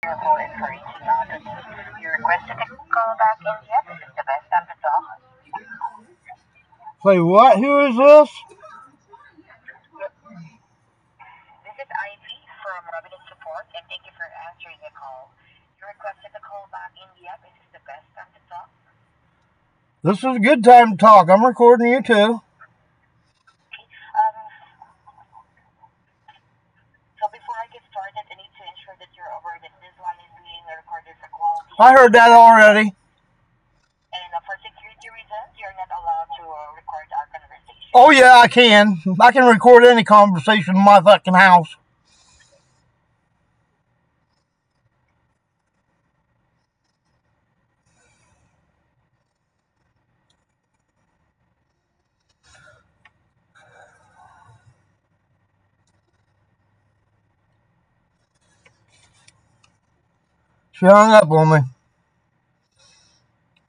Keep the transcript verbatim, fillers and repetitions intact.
Your call is for reaching out to me. You requested a call back in yet. This is the best time to talk. Say what? Who is this? This is Ivy from Robinhood Support, and thank you for answering the call. You requested a call back in yet. This is the best time to talk. This is a good time to talk. I'm recording you too. Um, so before I get started, I need to ensure that you're aware that this line is being recorded for quality. I heard that already. And uh, for security reasons, you're not allowed to uh, record our conversation. Oh yeah, I can. I can record any conversation in my fucking house. She hung up on me.